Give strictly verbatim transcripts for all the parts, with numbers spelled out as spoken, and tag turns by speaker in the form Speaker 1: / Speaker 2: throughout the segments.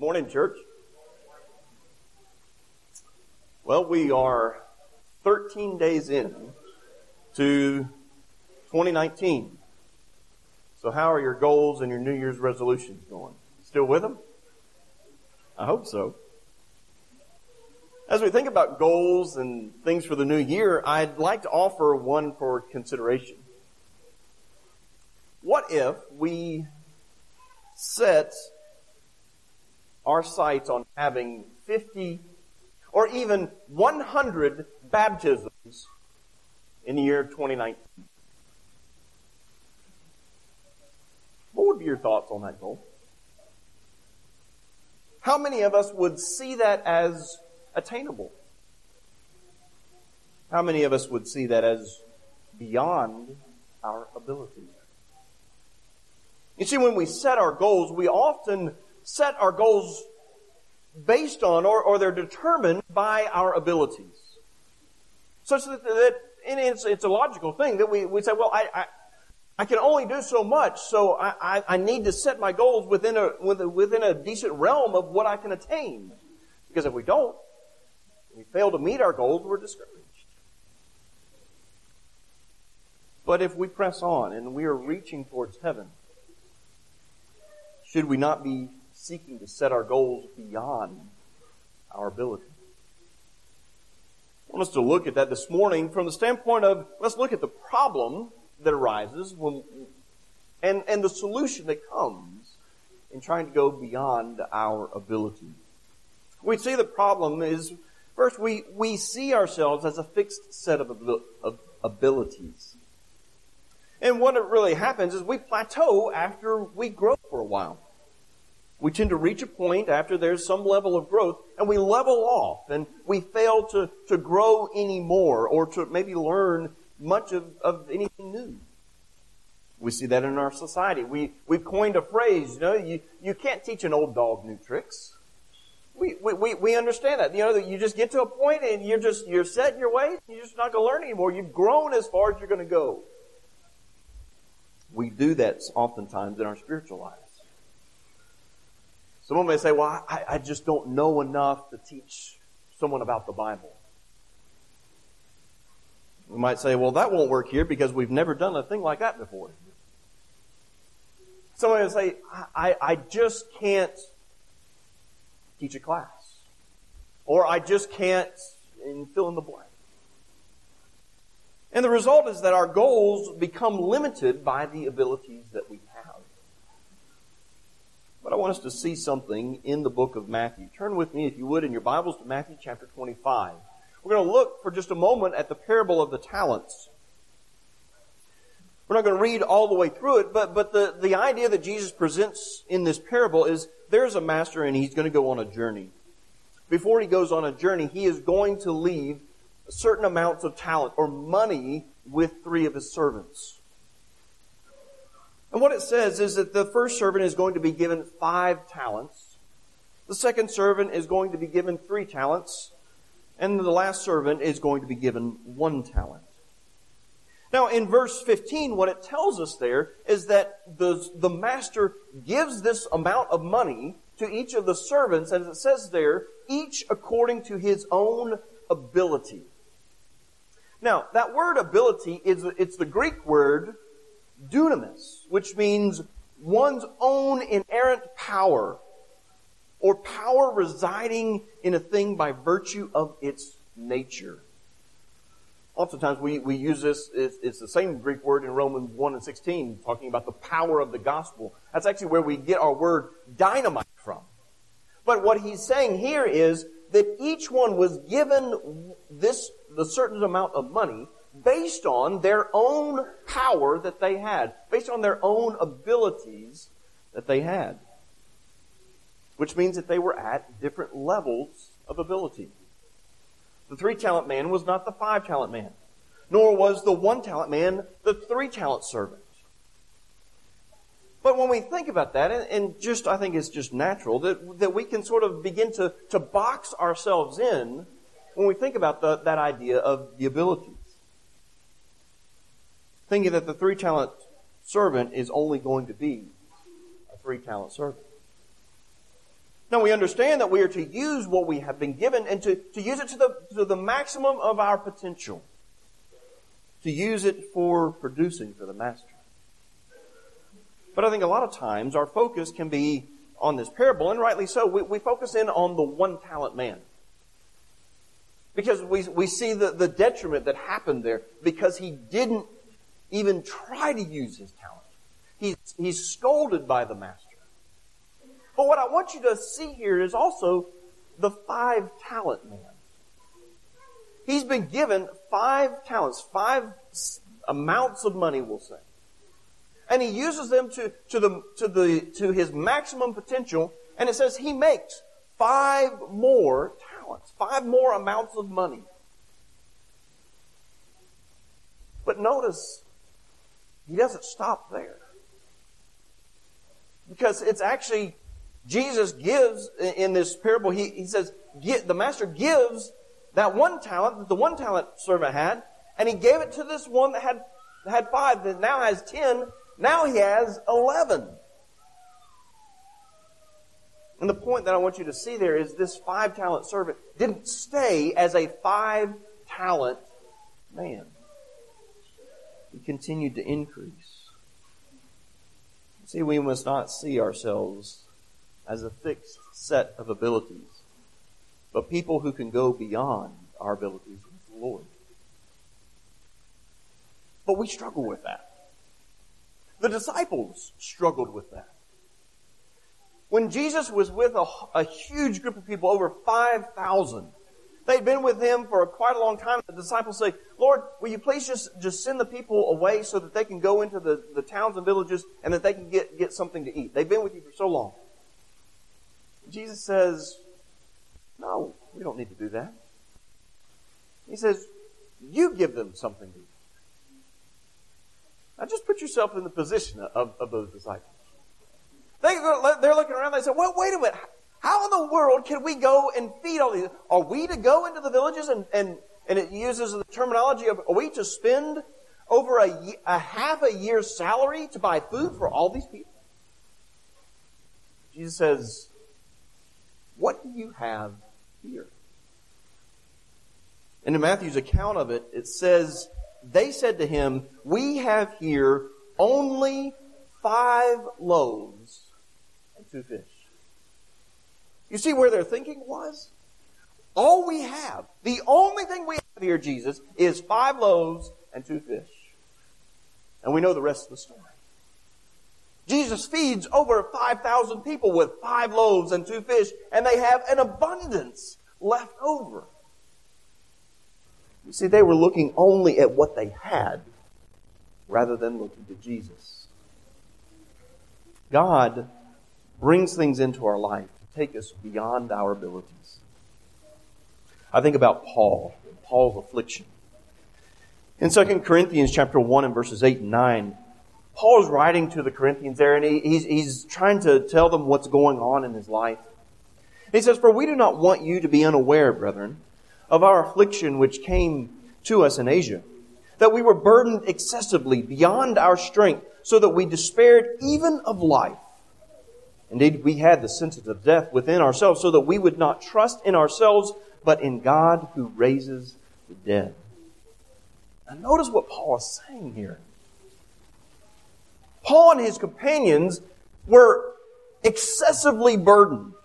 Speaker 1: Morning, church. Well, we are thirteen days in to twenty nineteen. So how are your goals and your New Year's resolutions going? Still with them? I hope so. As we think about goals and things for the new year, I'd like to offer one for consideration. What if we set our sights on having fifty or even one hundred baptisms in the year of twenty nineteen? What would be your thoughts on that goal? How many of us would see that as attainable? How many of us would see that as beyond our abilities? You see, when we set our goals, we often set our goals based on, or, or they're determined by our abilities. Such that, that and it's, it's a logical thing that we, we say, well, I, I, I can only do so much, so I, I, I need to set my goals within a, within a decent realm of what I can attain. Because if we don't, if we fail to meet our goals, we're discouraged. But if we press on and we are reaching towards heaven, should we not be seeking to set our goals beyond our ability? I want us to look at that this morning from the standpoint of, let's look at the problem that arises when, and, and the solution that comes in trying to go beyond our ability. We see the problem is, first, we, we see ourselves as a fixed set of, of abilities. And what it really happens is we plateau after we grow for a while. We tend to reach a point after there's some level of growth, and we level off, and we fail to, to grow anymore, or to maybe learn much of, of anything new. We see that in our society. We, we've coined a phrase, you know, you, you can't teach an old dog new tricks. We, we, we understand that. You know, that you just get to a point and you're just, you're set in your ways, and you're just not going to learn anymore. You've grown as far as you're going to go. We do that oftentimes in our spiritual lives. Someone may say, well, I, I just don't know enough to teach someone about the Bible. We might say, well, that won't work here because we've never done a thing like that before. Someone may say, I, I just can't teach a class. Or I just can't, and fill in the blank. And the result is that our goals become limited by the abilities that we have. But I want us to see something in the book of Matthew. Turn with me, if you would, in your Bibles to Matthew chapter twenty-five. We're going to look for just a moment at the parable of the talents. We're not going to read all the way through it, but, but the, the idea that Jesus presents in this parable is there's a master and he's going to go on a journey. Before he goes on a journey, he is going to leave certain amounts of talent or money with three of his servants. And what it says is that the first servant is going to be given five talents. The second servant is going to be given three talents. And the last servant is going to be given one talent. Now, in verse fifteen, what it tells us there is that the, the master gives this amount of money to each of the servants, as it says there, each according to his own ability. Now, that word ability, is it's the Greek word dunamis, which means one's own inerrant power, or power residing in a thing by virtue of its nature. Oftentimes we, we use this, it's, it's the same Greek word in Romans one and sixteen, talking about the power of the gospel. That's actually where we get our word dynamite from. But what he's saying here is that each one was given this, the certain amount of money based on their own power that they had, based on their own abilities that they had. Which means that they were at different levels of ability. The three-talent man was not the five-talent man, nor was the one-talent man the three-talent servant. But when we think about that, and just I think it's just natural, that, that we can sort of begin to, to box ourselves in when we think about the, that idea of the abilities. Thinking that the three-talent servant is only going to be a three-talent servant. Now we understand that we are to use what we have been given and to, to use it to the, to the maximum of our potential. To use it for producing for the Master. But I think a lot of times our focus can be on this parable, and rightly so. We, we focus in on the one talent man. Because we, we see the, the detriment that happened there because he didn't even try to use his talent. He's, he's scolded by the Master. But what I want you to see here is also the five talent man. He's been given five talents, five amounts of money, we'll say. And he uses them to, to, the, to, the, to his maximum potential. And it says he makes five more talents, five more amounts of money. But notice, he doesn't stop there. Because it's actually, Jesus gives, in this parable, he, he says, the Master gives that one talent that the one talent servant had, and he gave it to this one that had, had five, that now has ten. Now he has eleven. And the point that I want you to see there is this five talent servant didn't stay as a five talent man. He continued to increase. See, we must not see ourselves as a fixed set of abilities, but people who can go beyond our abilities with the Lord. But we struggle with that. The disciples struggled with that. When Jesus was with a, a huge group of people, over five thousand, they'd been with Him for quite a long time. The disciples say, Lord, will you please just, just send the people away so that they can go into the, the towns and villages and that they can get, get something to eat? They've been with you for so long. Jesus says, no, we don't need to do that. He says, you give them something to eat. Now just put yourself in the position of, of those disciples. They, they're looking around, they say, well, wait a minute. How in the world can we go and feed all these? Are we to go into the villages and, and, and it uses the terminology of, are we to spend over a, a half a year's salary to buy food for all these people? Jesus says, what do you have here? And in Matthew's account of it, it says, they said to him, we have here only five loaves and two fish. You see where their thinking was? All we have, the only thing we have here, Jesus, is five loaves and two fish. And we know the rest of the story. Jesus feeds over five thousand people with five loaves and two fish, and they have an abundance left over. You see, they were looking only at what they had rather than looking to Jesus. God brings things into our life to take us beyond our abilities. I think about Paul, Paul's affliction. In Second Corinthians chapter one and verses eight and nine, Paul is writing to the Corinthians there, and he, he's, he's trying to tell them what's going on in his life. He says, for we do not want you to be unaware, brethren, of our affliction which came to us in Asia, that we were burdened excessively beyond our strength, so that we despaired even of life. Indeed, we had the sentence of death within ourselves, so that we would not trust in ourselves, but in God who raises the dead. Now notice what Paul is saying here. Paul and his companions were excessively burdened.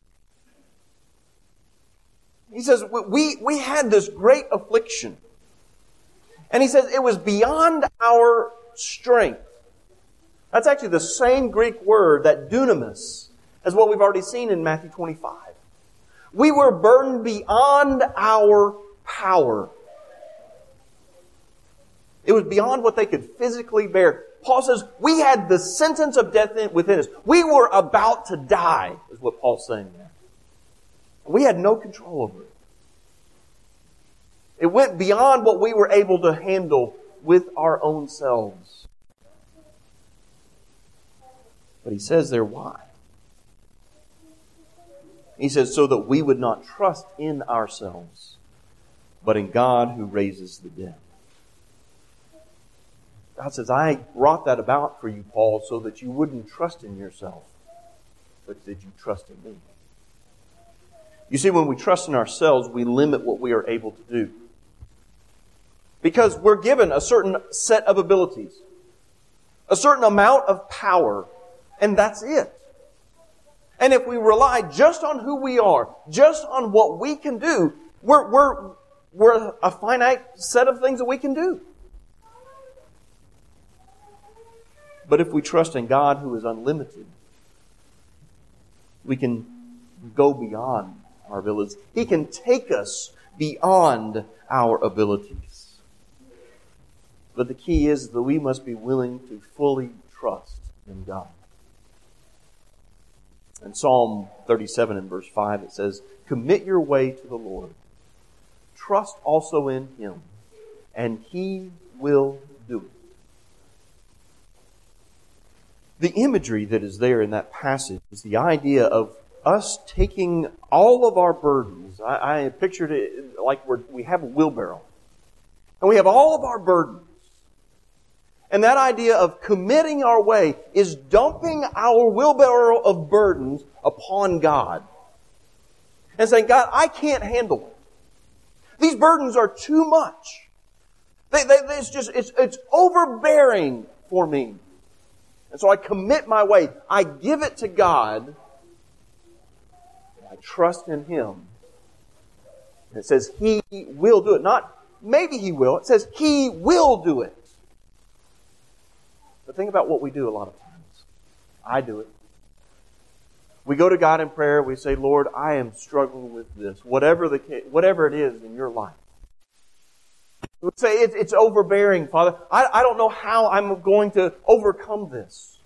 Speaker 1: He says, we, we had this great affliction. And he says it was beyond our strength. That's actually the same Greek word, that dunamis, as what we've already seen in Matthew twenty-five. We were burdened beyond our power. It was beyond what they could physically bear. Paul says, we had the sentence of death within us. We were about to die, is what Paul's saying there. We had no control over it. It went beyond what we were able to handle with our own selves. But he says there, why? He says, so that we would not trust in ourselves, but in God who raises the dead. God says, I brought that about for you, Paul, so that you wouldn't trust in yourself, but that you trust in me. You see, when we trust in ourselves, we limit what we are able to do. Because we're given a certain set of abilities, a certain amount of power, and that's it. And if we rely just on who we are, just on what we can do, we're, we're, we're a finite set of things that we can do. But if we trust in God who is unlimited, we can go beyond our abilities. He can take us beyond our abilities. But the key is that we must be willing to fully trust in God. In Psalm thirty-seven and verse five it says, "Commit your way to the Lord. Trust also in Him, and He will do it." The imagery that is there in that passage is the idea of us taking all of our burdens. I, I pictured it like we're, we have a wheelbarrow. And we have all of our burdens. And that idea of committing our way is dumping our wheelbarrow of burdens upon God. And saying, God, I can't handle it. These burdens are too much. They, they, it's just, it's, it's overbearing for me. And so I commit my way. I give it to God. I trust in Him. And it says He will do it. Not maybe He will. It says He will do it. But think about what we do a lot of times. I do it. We go to God in prayer. We say, Lord, I am struggling with this. Whatever the whatever it is in your life. We say, it's, it's overbearing, Father. I, I don't know how I'm going to overcome this.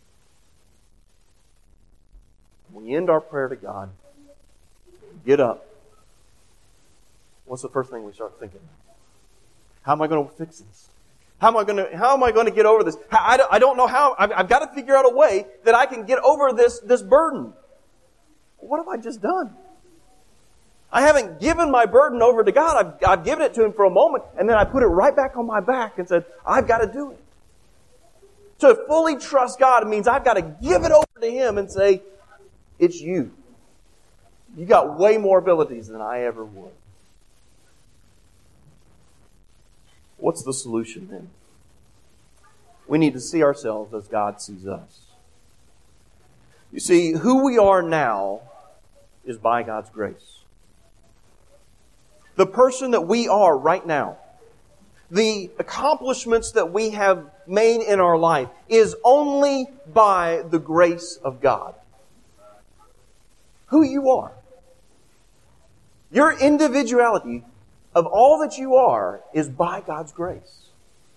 Speaker 1: We end our prayer to God. Get up. What's the first thing we start thinking? How am I going to fix this? How am I going to, how am I going to get over this? I, I don't know how. I've, I've got to figure out a way that I can get over this, this burden. What have I just done? I haven't given my burden over to God. I've, I've given it to Him for a moment, and then I put it right back on my back and said, I've got to do it. To fully trust God means I've got to give it over to Him and say, it's you. You got way more abilities than I ever would. What's the solution then? We need to see ourselves as God sees us. You see, who we are now is by God's grace. The person that we are right now, the accomplishments that we have made in our life is only by the grace of God. Who you are. Your individuality of all that you are is by God's grace.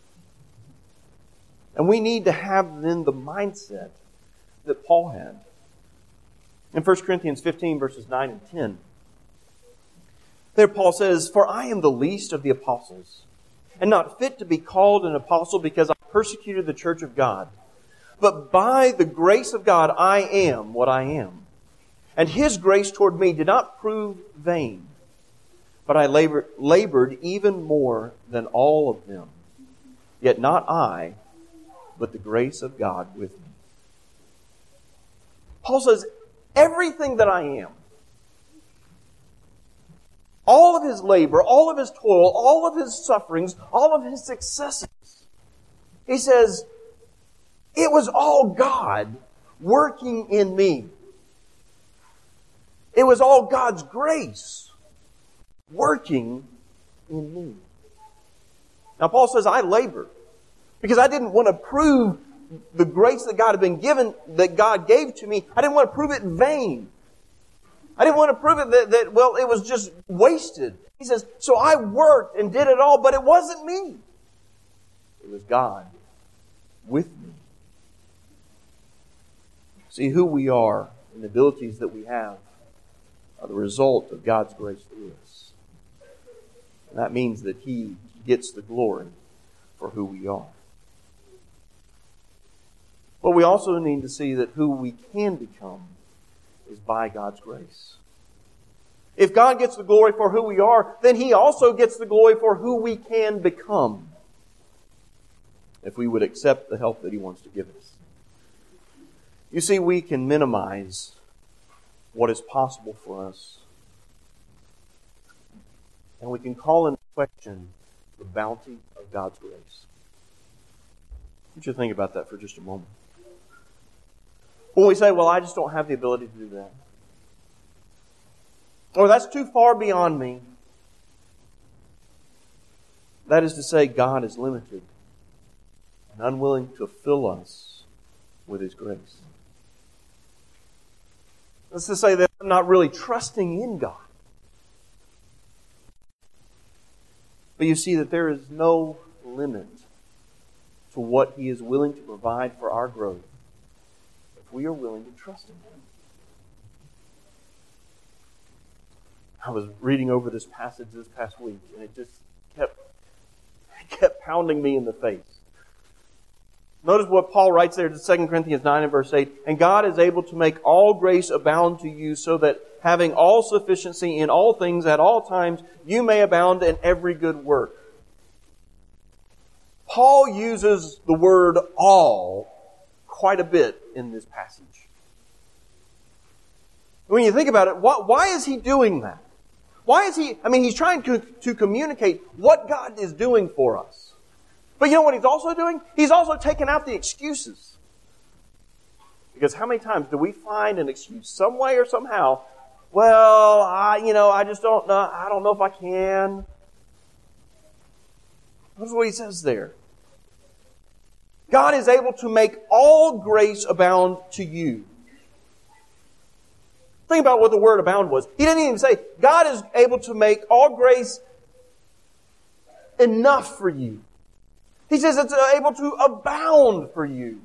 Speaker 1: And we need to have then the mindset that Paul had. In First Corinthians fifteen, verses nine and ten, there Paul says, "For I am the least of the apostles, and not fit to be called an apostle because I persecuted the church of God. But by the grace of God I am what I am. And His grace toward me did not prove vain. But I labored, labored even more than all of them. Yet not I, but the grace of God with me." Paul says, everything that I am, all of his labor, all of his toil, all of his sufferings, all of his successes, he says, it was all God working in me. It was all God's grace working in me. Now Paul says, I labored because I didn't want to prove the grace that God had been given, that God gave to me. I didn't want to prove it in vain. I didn't want to prove it that, that, well, it was just wasted. He says, so I worked and did it all, but it wasn't me. It was God with me. See, who we are and the abilities that we have are the result of God's grace through us. And that means that He gets the glory for who we are. But we also need to see that who we can become is by God's grace. If God gets the glory for who we are, then He also gets the glory for who we can become, if we would accept the help that He wants to give us. You see, we can minimize what is possible for us And we can call into question the bounty of God's grace. I want you to think about that for just a moment. When we say, well, I just don't have the ability to do that. Or that's too far beyond me. That is to say, God is limited and unwilling to fill us with His grace. That's to say that I'm not really trusting in God. But you see that there is no limit to what He is willing to provide for our growth if we are willing to trust in Him. I was reading over this passage this past week, and it just kept, it kept pounding me in the face. Notice what Paul writes there in Second Corinthians nine and verse eight. And God is able to make all grace abound to you, so that having all sufficiency in all things at all times, you may abound in every good work. Paul uses the word all quite a bit in this passage. When you think about it, why is he doing that? Why is he, I mean, he's trying to, to communicate what God is doing for us. But you know what he's also doing? He's also taking out the excuses. Because how many times do we find an excuse, some way or somehow, well, I, you know, I just don't know, I don't know if I can. That's what he says there. God is able to make all grace abound to you. Think about what the word abound was. He didn't even say, God is able to make all grace enough for you. He says it's able to abound for you.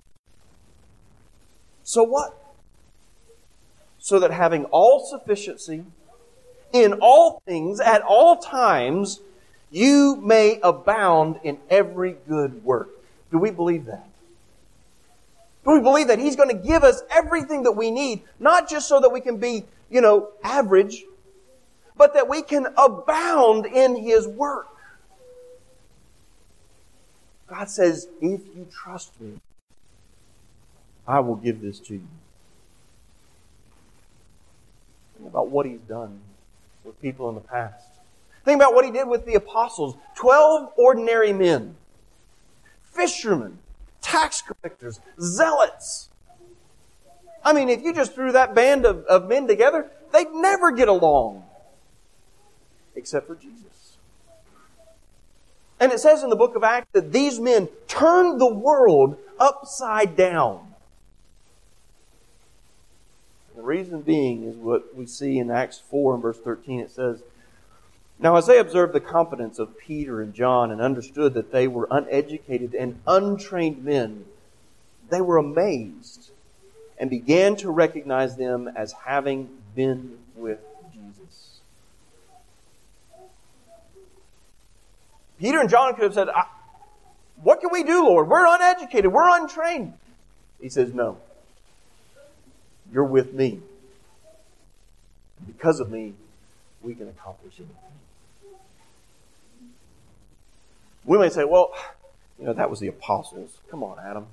Speaker 1: So what? So that having all sufficiency in all things at all times, you may abound in every good work. Do we believe that? Do we believe that He's going to give us everything that we need, not just so that we can be, you know, average, but that we can abound in His work? God says, if you trust me, I will give this to you. Think about what He's done with people in the past. Think about what He did with the apostles. Twelve ordinary men. Fishermen. Tax collectors. Zealots. I mean, if you just threw that band of, of men together, they'd never get along. Except for Jesus. And it says in the book of Acts that these men turned the world upside down. The reason being is what we see in Acts four and verse thirteen. It says, now as they observed the confidence of Peter and John and understood that they were uneducated and untrained men, they were amazed and began to recognize them as having been with Jesus. Peter and John could have said, what can we do, Lord? We're uneducated. We're untrained. He says, no. You're with me. Because of me, we can accomplish anything. We may say, well, you know, that was the apostles. Come on, Adam.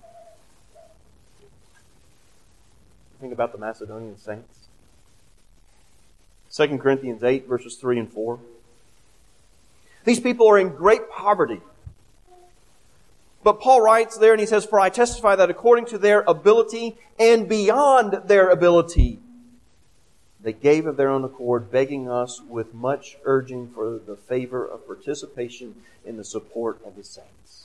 Speaker 1: Think about the Macedonian saints. Second Corinthians eight, verses three and four. These people are in great poverty. But Paul writes there and he says, for I testify that according to their ability and beyond their ability, they gave of their own accord, begging us with much urging for the favor of participation in the support of the saints.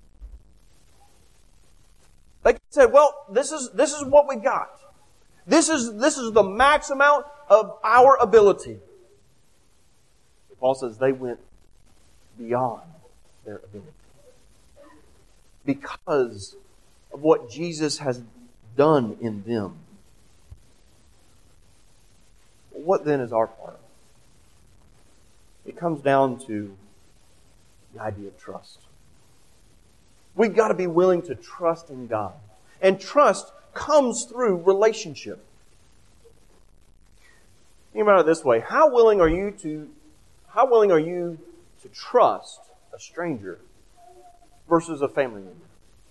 Speaker 1: They said, well, this is, this is what we got. This is, this is the max amount of our ability. Paul says they went beyond their ability. Because of what Jesus has done in them. What then is our part? It comes down to the idea of trust. We've got to be willing to trust in God. And trust comes through relationship. Think about it this way. How willing are you to, how willing are you to trust a stranger versus a family member?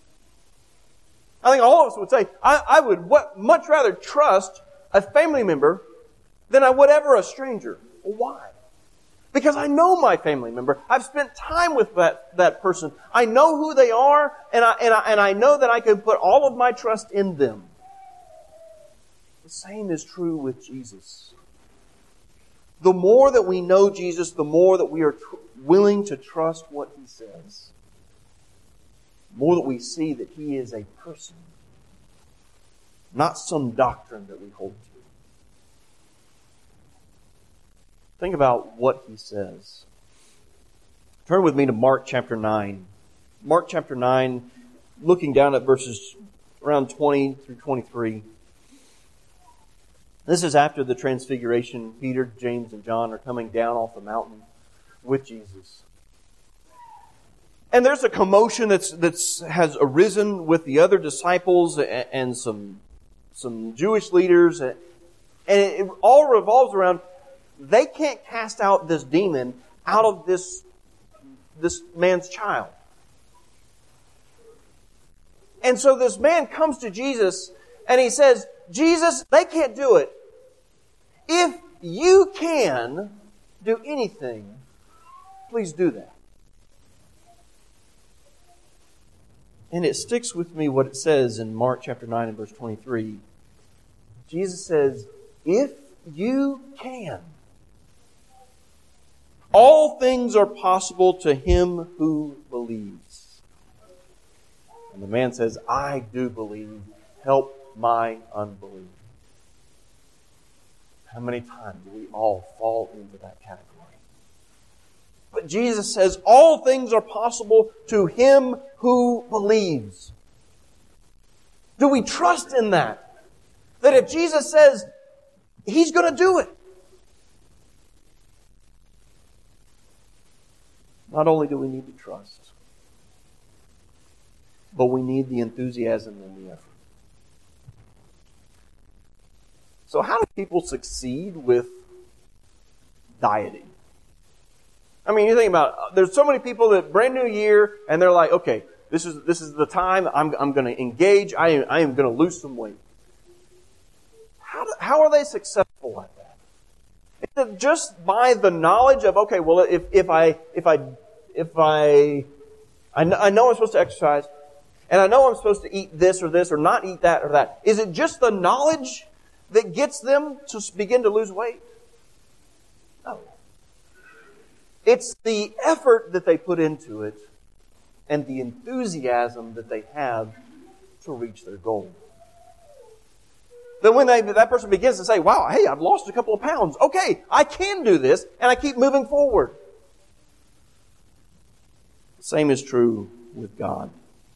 Speaker 1: I think all of us would say, I, I would what, much rather trust a family member than I would ever a stranger. Well, why? Because I know my family member. I've spent time with that, that person. I know who they are, and I, and, I, and I know that I can put all of my trust in them. The same is true with Jesus. The more that we know Jesus, the more that we are tr- willing to trust what He says. The more that we see that He is a person, not some doctrine that we hold to. Think about what He says. Turn with me to Mark chapter nine. Mark chapter nine, looking down at verses around twenty through twenty-three. This is after the transfiguration. Peter, James, and John are coming down off the mountain with Jesus. And there's a commotion that's that's has arisen with the other disciples and, and some some Jewish leaders, and it, it all revolves around they can't cast out this demon out of this this man's child. And so this man comes to Jesus and he says, Jesus, they can't do it. If you can do anything, please do that. And it sticks with me what it says in Mark chapter nine and verse twenty-three. Jesus says, if you can, all things are possible to him who believes. And the man says, I do believe. Help my unbelief. How many times do we all fall into that category? But Jesus says, all things are possible to him who believes. Do we trust in that? That if Jesus says, He's going to do it. Not only do we need to trust, but we need the enthusiasm and the effort. So how do people succeed with dieting? I mean, you think about, there's so many people that brand new year, and they're like, okay, this is this is the time I'm I'm going to engage. I am, I am going to lose some weight. How do, how are they successful at that? Is it just by the knowledge of, okay, well, if if I if I if I I know, I know I'm supposed to exercise, and I know I'm supposed to eat this or this or not eat that or that. Is it just the knowledge that gets them to begin to lose weight? No. It's the effort that they put into it and the enthusiasm that they have to reach their goal. Then when they, that person begins to say, wow, hey, I've lost a couple of pounds. Okay, I can do this, and I keep moving forward. The same is true with God.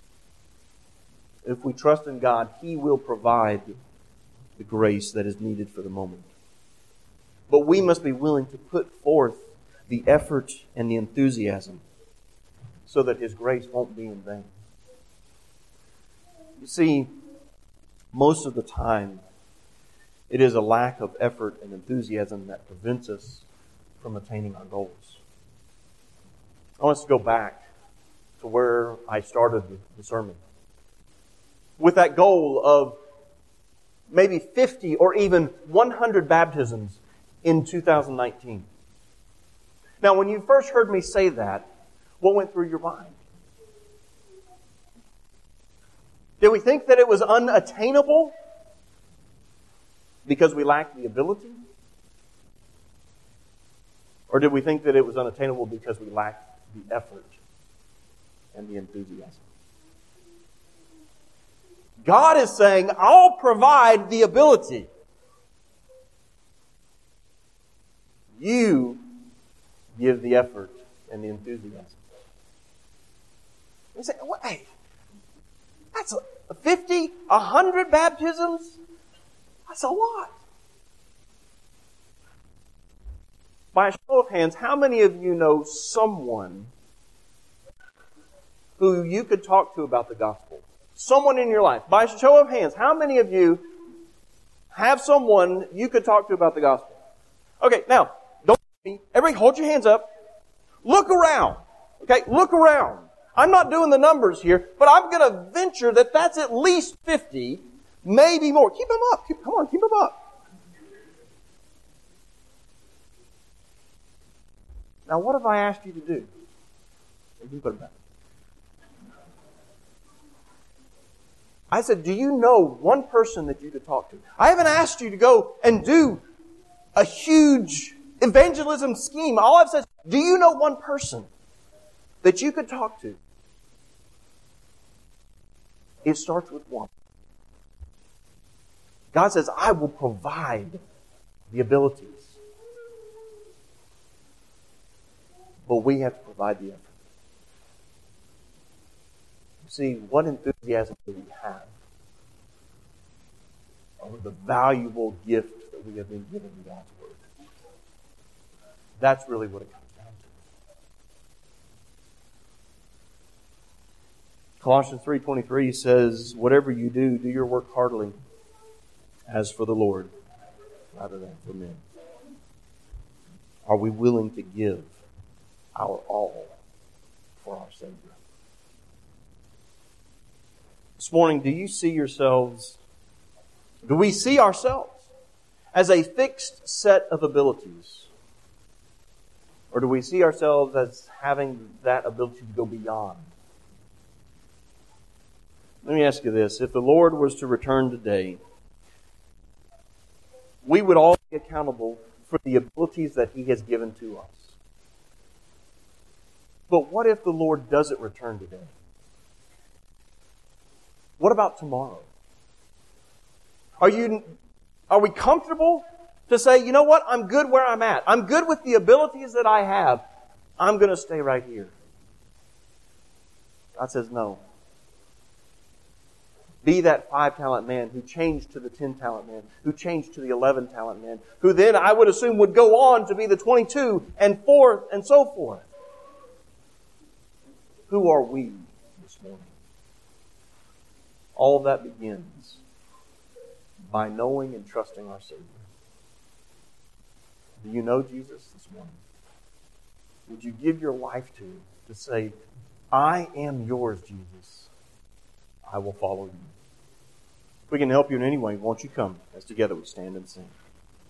Speaker 1: If we trust in God, He will provide the grace that is needed for the moment. But we must be willing to put forth the effort and the enthusiasm so that His grace won't be in vain. You see, most of the time, it is a lack of effort and enthusiasm that prevents us from attaining our goals. I want us to go back to where I started the sermon, with that goal of maybe fifty or even one hundred baptisms in two thousand nineteen. Now, when you first heard me say that, what went through your mind? Did we think that it was unattainable because we lacked the ability? Or did we think that it was unattainable because we lacked the effort and the enthusiasm? God is saying, I'll provide the ability. You give the effort and the enthusiasm. You say, wait, that's a fifty, a hundred baptisms? That's a lot. By a show of hands, how many of you know someone who you could talk to about the gospel? Someone in your life. By a show of hands, how many of you have someone you could talk to about the gospel? Okay, now, don't everybody hold your hands up. Look around. Okay, look around. I'm not doing the numbers here, but I'm going to venture that that's at least fifty, maybe more. Keep them up. Keep, come on, keep them up. Now, what have I asked you to do? You can put it back. I said, do you know one person that you could talk to? I haven't asked you to go and do a huge evangelism scheme. All I've said is, do you know one person that you could talk to? It starts with one. God says, I will provide the abilities. But we have to provide the effort. You see, what enthusiasm do we have over the valuable gift that we have been given in God's Word? That's really what it comes down to. Colossians three twenty-three says, whatever you do, do your work heartily, as for the Lord, rather than for men. Are we willing to give our all for our Savior? This morning, do you see yourselves, do we see ourselves as a fixed set of abilities? Or do we see ourselves as having that ability to go beyond? Let me ask you this. If the Lord was to return today, we would all be accountable for the abilities that He has given to us. But what if the Lord doesn't return today? What about tomorrow? Are you, are we comfortable to say, you know what, I'm good where I'm at. I'm good with the abilities that I have. I'm going to stay right here. God says no. Be that five-talent man who changed to the ten-talent man, who changed to the eleven-talent man, who then, I would assume, would go on to be the twenty-two and fourth and so forth. Who are we this morning? All of that begins by knowing and trusting our Savior. Do you know Jesus this morning? Would you give your life to Him to say, I am yours, Jesus. I will follow you. If we can help you in any way, won't you come as together we stand and sing.